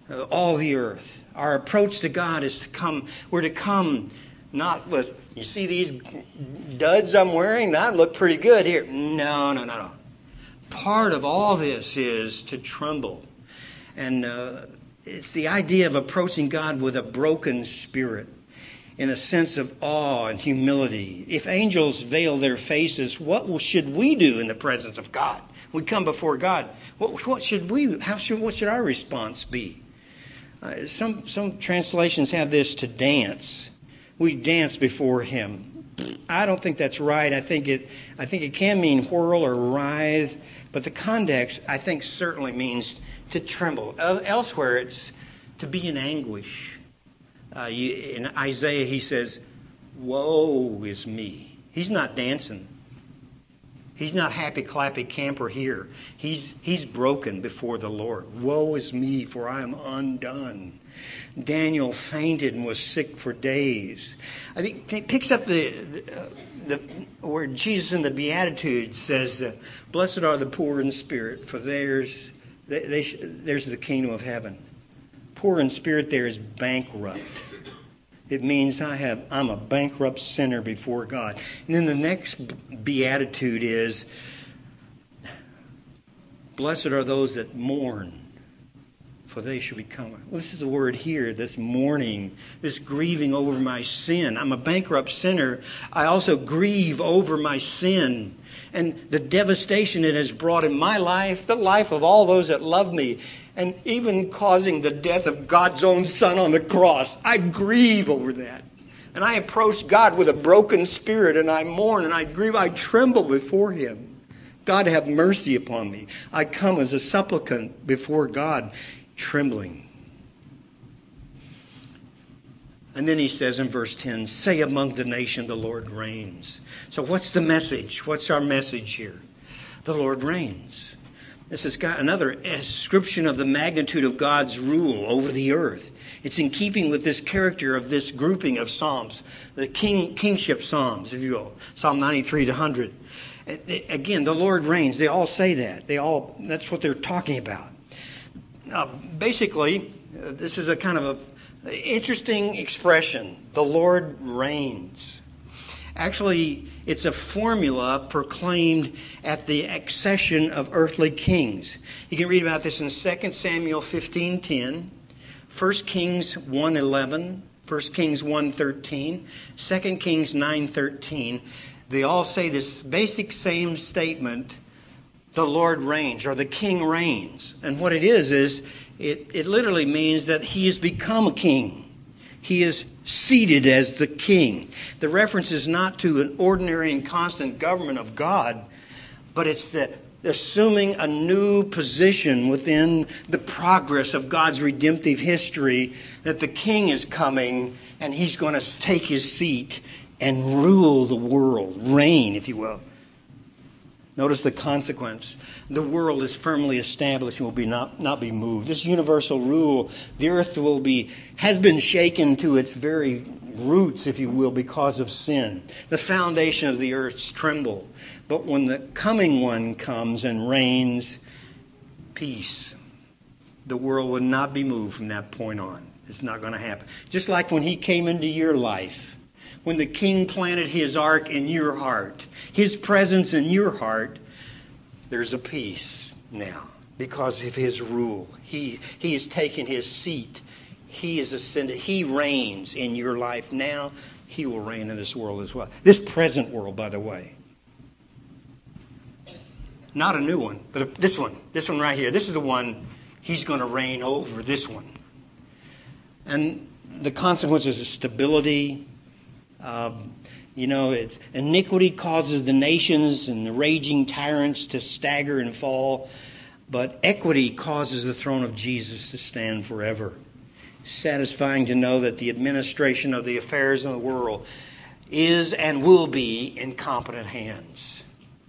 all the earth. Our approach to God is to come, we're to come not with, you see these duds I'm wearing? That look pretty good here. No. Part of all this is to tremble. And it's the idea of approaching God with a broken spirit, in a sense of awe and humility. If angels veil their faces, what should we do in the presence of God? We come before God. What should we? What should our response be? Some translations have this to dance. We dance before Him. I don't think that's right. I think it can mean whirl or writhe, but the context I think certainly means to tremble. Elsewhere, it's to be in anguish. In Isaiah, he says, "Woe is me." He's not dancing. He's not happy clappy camper here. He's broken before the Lord. Woe is me, for I am undone. Daniel fainted and was sick for days. I think it picks up where Jesus in the Beatitudes says, "Blessed are the poor in spirit, for theirs the kingdom of heaven." Poor in spirit there is bankrupt. It means I'm a bankrupt sinner before God. And then the next beatitude is, "Blessed are those that mourn, for they shall be comforted." Well, this is the word here, this mourning, this grieving over my sin. I'm a bankrupt sinner. I also grieve over my sin and the devastation it has brought in my life, the life of all those that love me, and even causing the death of God's own Son on the cross. I grieve over that. And I approach God with a broken spirit, and I mourn, and I grieve. I tremble before Him. God, have mercy upon me. I come as a supplicant before God, trembling. And then he says in verse 10, "Say among the nation, the Lord reigns." So what's the message? What's our message here? The Lord reigns. This has got another description of the magnitude of God's rule over the earth. It's in keeping with this character of this grouping of psalms, the kingship psalms, if you will, Psalm 93 to 100. Again, the Lord reigns. They all say that. That's what they're talking about. Basically, this is a kind of an interesting expression. The Lord reigns. Actually, it's a formula proclaimed at the accession of earthly kings. You can read about this in 2 Samuel 15:10, 1 Kings 1:11, 1 Kings 1:13, 2 Kings 9:13. They all say this basic same statement, the Lord reigns, or the King reigns. And what it is it literally means that He has become a king. He is seated as the king. The reference is not to an ordinary and constant government of God, but it's the assuming a new position within the progress of God's redemptive history, that the king is coming and He's going to take His seat and rule the world, reign, if you will. Notice the consequence. The world is firmly established and will not be moved. This universal rule, the earth has been shaken to its very roots, if you will, because of sin. The foundation of the earth tremble. But when the coming one comes and reigns, peace. The world will not be moved from that point on. It's not going to happen. Just like when He came into your life. When the King planted His ark in your heart, His presence in your heart, there's a peace now because of His rule. He has taken His seat. He is ascended. He reigns in your life now. He will reign in this world as well. This present world, by the way. Not a new one, but this one right here. This is the one He's going to reign over, this one. And the consequences of stability. Iniquity causes the nations and the raging tyrants to stagger and fall, but equity causes the throne of Jesus to stand forever. Satisfying to know that the administration of the affairs of the world is and will be in competent hands.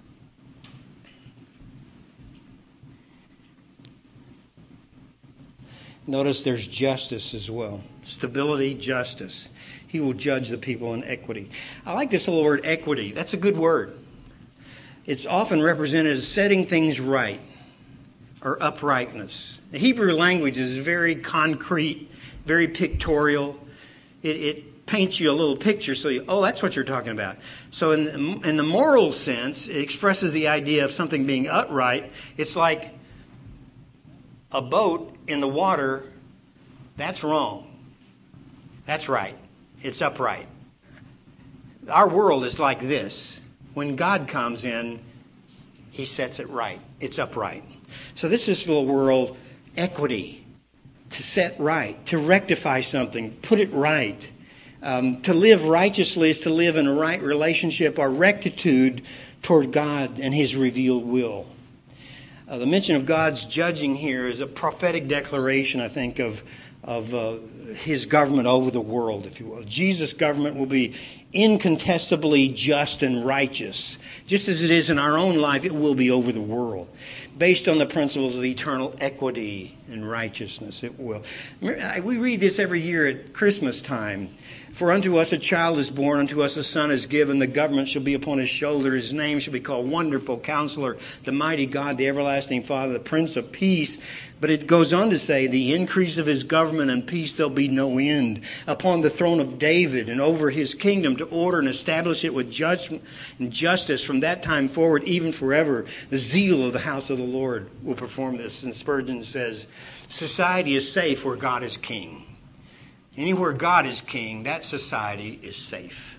Notice there's justice as well. Stability, justice. He will judge the people in equity. I like this little word, equity. That's a good word. It's often represented as setting things right. or uprightness. The Hebrew language is very concrete, very pictorial. It paints you a little picture, so that's what you're talking about. So in the moral sense, it expresses the idea of something being upright. It's like a boat in the water. That's wrong. That's right. It's upright. Our world is like this. When God comes in, He sets it right. It's upright. So this is the world equity, to set right, to rectify something, put it right. To live righteously is to live in a right relationship or rectitude toward God and His revealed will. The mention of God's judging here is a prophetic declaration, I think, of His government over the world, if you will. Jesus' government will be incontestably just and righteous. Just as it is in our own life, it will be over the world. Based on the principles of eternal equity and righteousness, it will. We read this every year at Christmas time. For unto us a child is born, unto us a son is given, the government shall be upon his shoulder. His name shall be called Wonderful Counselor, the Mighty God, the Everlasting Father, the Prince of Peace. But it goes on to say, the increase of his government and peace there'll be no end. Upon the throne of David and over his kingdom, to order and establish it with judgment and justice from that time forward, even forever. The zeal of the house of the Lord will perform this. And Spurgeon says, society is safe where God is king. Anywhere God is king, that society is safe.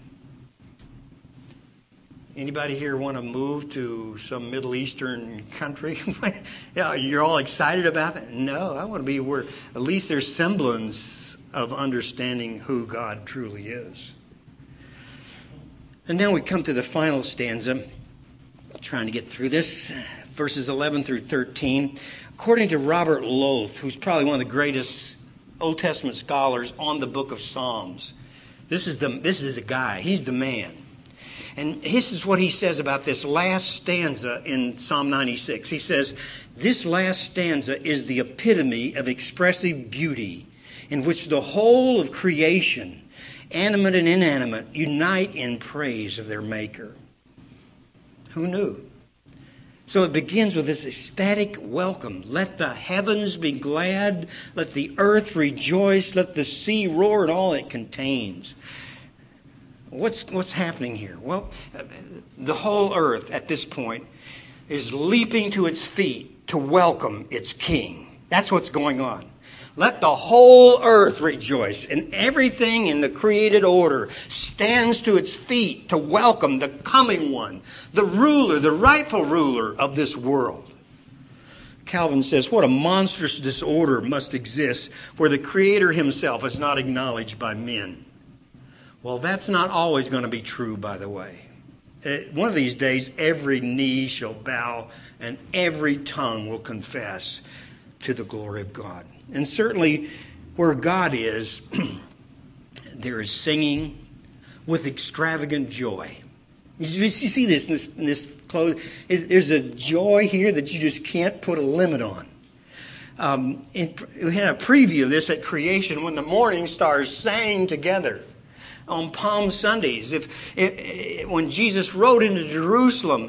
Anybody here want to move to some Middle Eastern country? You're all excited about it? No, I want to be where at least there's semblance of understanding who God truly is. And now we come to the final stanza. I'm trying to get through this. Verses 11 through 13. According to Robert Loth, who's probably one of the greatest Old Testament scholars on the book of Psalms, this is the guy. He's the man. And this is what he says about this last stanza in Psalm 96. He says, this last stanza is the epitome of expressive beauty in which the whole of creation, animate and inanimate, unite in praise of their Maker. Who knew? So it begins with this ecstatic welcome. Let the heavens be glad. Let the earth rejoice. Let the sea roar and all it contains. What's happening here? Well, the whole earth at this point is leaping to its feet to welcome its king. That's what's going on. Let the whole earth rejoice, and everything in the created order stands to its feet to welcome the coming one, the ruler, the rightful ruler of this world. Calvin says, what a monstrous disorder must exist where the Creator himself is not acknowledged by men. Well, that's not always going to be true, by the way. One of these days, every knee shall bow and every tongue will confess to the glory of God. And certainly where God is, there is singing with extravagant joy. You see this in this close. There's a joy here that you just can't put a limit on. We had a preview of this at creation when the morning stars sang together on Palm Sundays. When Jesus rode into Jerusalem,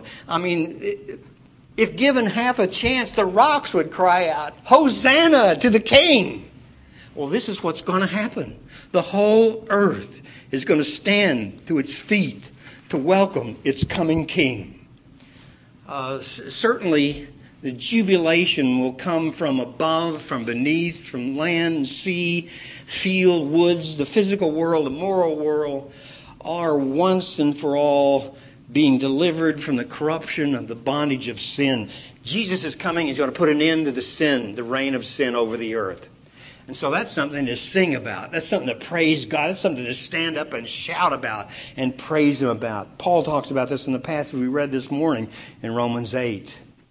if given half a chance, the rocks would cry out, Hosanna to the King. Well, this is what's going to happen. The whole earth is going to stand to its feet to welcome its coming King. Certainly, the jubilation will come from above, from beneath, from land, sea, field, woods. The physical world, the moral world are once and for all being delivered from the corruption of the bondage of sin. Jesus is coming. He's going to put an end to the sin, the reign of sin over the earth. And so that's something to sing about. That's something to praise God. That's something to stand up and shout about and praise Him about. Paul talks about this in the passage we read this morning in Romans 8.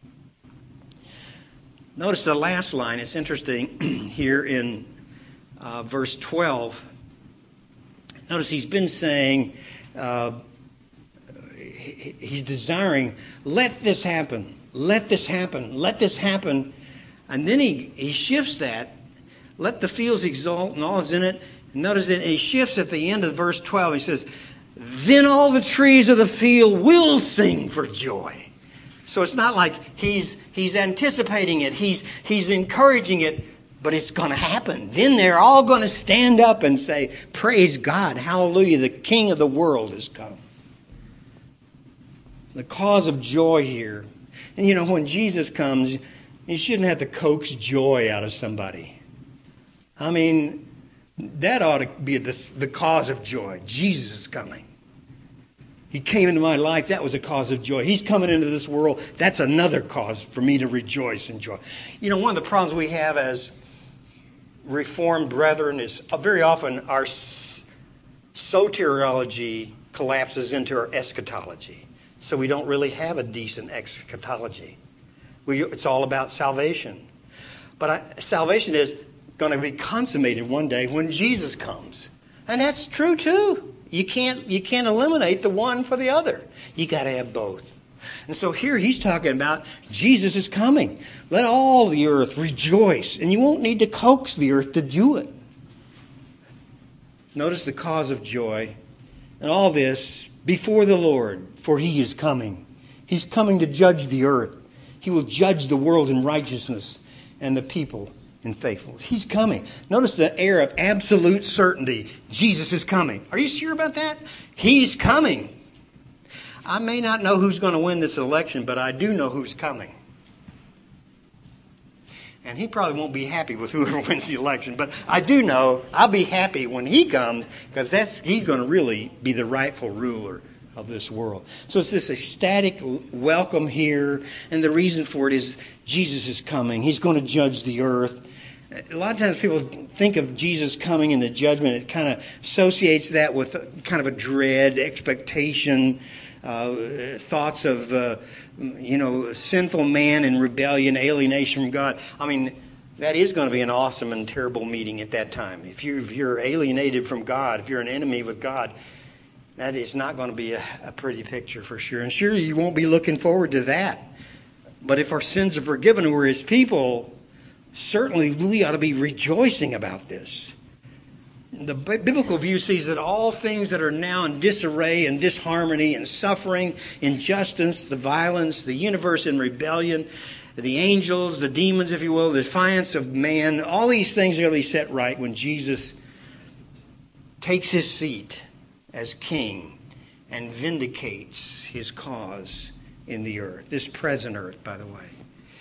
Notice the last line. It's interesting here in verse 12. Notice he's been saying, he's desiring, let this happen, let this happen, let this happen. And then he shifts that. Let the fields exult and all is in it. And notice that he shifts at the end of verse 12. He says, then all the trees of the field will sing for joy. So it's not like he's anticipating it. He's encouraging it, but it's going to happen. Then they're all going to stand up and say, praise God, hallelujah, the King of the world has come. The cause of joy here. And when Jesus comes, you shouldn't have to coax joy out of somebody. I mean, that ought to be the cause of joy. Jesus is coming. He came into my life. That was a cause of joy. He's coming into this world. That's another cause for me to rejoice and joy. One of the problems we have as Reformed brethren is very often our soteriology collapses into our eschatology. So we don't really have a decent eschatology. It's all about salvation. But salvation is going to be consummated one day when Jesus comes. And that's true too. You can't eliminate the one for the other. You got to have both. And so here he's talking about Jesus is coming. Let all the earth rejoice. And you won't need to coax the earth to do it. Notice the cause of joy. And all this before the Lord, for he is coming. He's coming to judge the earth. He will judge the world in righteousness and the people in faithfulness. He's coming. Notice the air of absolute certainty. Jesus is coming. Are you sure about that? He's coming. I may not know who's going to win this election, but I do know who's coming. And he probably won't be happy with whoever wins the election, but I do know I'll be happy when he comes, because he's going to really be the rightful ruler of this world. So it's this ecstatic welcome here, and the reason for it is Jesus is coming. He's going to judge the earth. A lot of times people think of Jesus coming in the judgment. It kind of associates that with kind of a dread, expectation, thoughts of, sinful man in rebellion, alienation from God. I mean, that is going to be an awesome and terrible meeting at that time. If you're alienated from God, if you're an enemy with God, that is not going to be a pretty picture for sure. And sure, you won't be looking forward to that. But if our sins are forgiven, we're His people, certainly we ought to be rejoicing about this. The biblical view sees that all things that are now in disarray and disharmony and suffering, injustice, the violence, the universe in rebellion, the angels, the demons, if you will, the defiance of man, all these things are going to be set right when Jesus takes His seat as king and vindicates His cause in the earth, this present earth, by the way.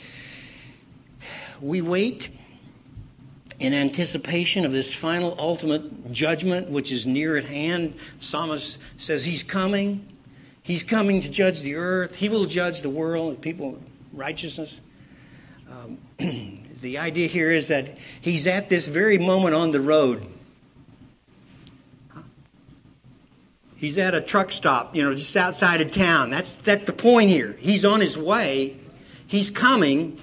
We wait in anticipation of this final ultimate judgment, which is near at hand. Psalmist says He's coming. He's coming to judge the earth. He will judge the world, people, righteousness. The idea here is that He's at this very moment on the road. He's at a truck stop, just outside of town. That's the point here. He's on His way. He's coming.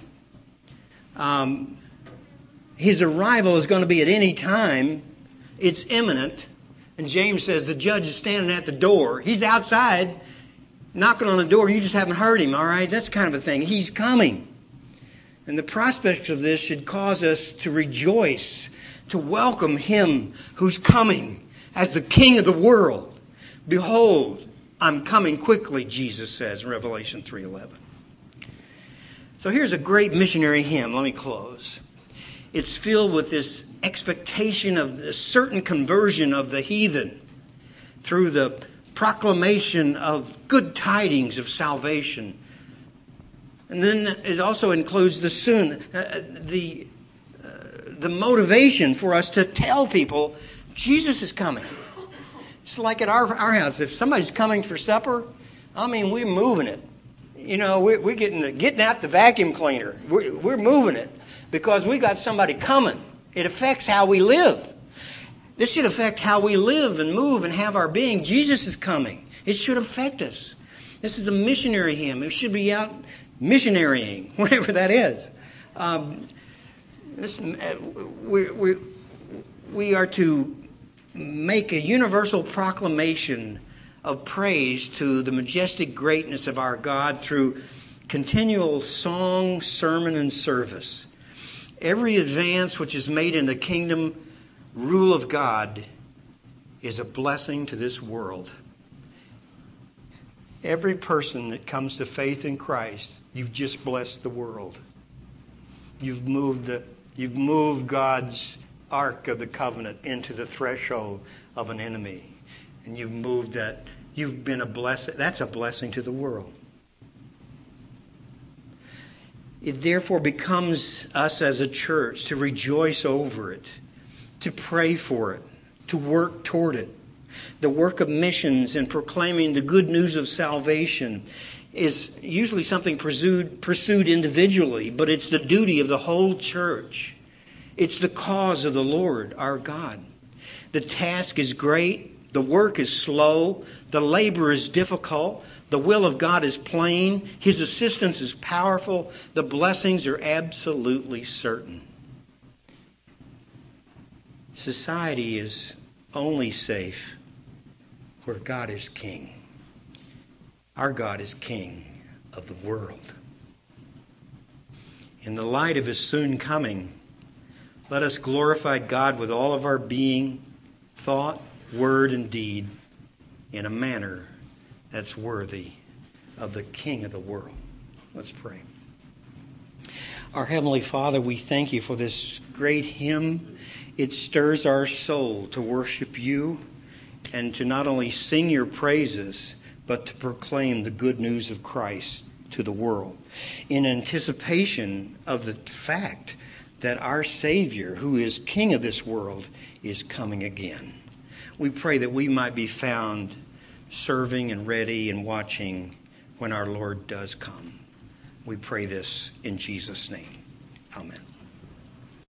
His arrival is going to be at any time. It's imminent. And James says the judge is standing at the door. He's outside, knocking on the door. You just haven't heard Him, all right? That's kind of a thing. He's coming. And the prospect of this should cause us to rejoice, to welcome Him who's coming as the King of the world. Behold, I'm coming quickly, Jesus says in Revelation 3:11. So here's a great missionary hymn. Let me close. It's filled with this expectation of the certain conversion of the heathen through the proclamation of good tidings of salvation. And then it also includes the motivation for us to tell people Jesus is coming. It's like at our house. If somebody's coming for supper, we're moving it. We're getting out the vacuum cleaner. We're moving it because we got somebody coming. It affects how we live. This should affect how we live and move and have our being. Jesus is coming. It should affect us. This is a missionary hymn. It should be out missionarying, whatever that is. We are to make a universal proclamation of praise to the majestic greatness of our God through continual song, sermon, and service. Every advance which is made in the kingdom rule of God is a blessing to this world. Every person that comes to faith in Christ, you've just blessed the world. You've moved God's Ark of the Covenant into the threshold of an enemy. And you've moved that. You've been a blessing. That's a blessing to the world. It therefore becomes us as a church to rejoice over it, to pray for it, to work toward it. The work of missions and proclaiming the good news of salvation is usually something pursued individually, but it's the duty of the whole church. It's the cause of the Lord, our God. The task is great. The work is slow. The labor is difficult. The will of God is plain. His assistance is powerful. The blessings are absolutely certain. Society is only safe where God is king. Our God is king of the world. In the light of his soon coming, let us glorify God with all of our being, thought, word, and deed in a manner that's worthy of the King of the world. Let's pray. Our Heavenly Father, we thank you for this great hymn. It stirs our soul to worship you and to not only sing your praises, but to proclaim the good news of Christ to the world in anticipation of the fact that our Savior, who is King of this world, is coming again. We pray that we might be found serving and ready and watching when our Lord does come. We pray this in Jesus' name. Amen.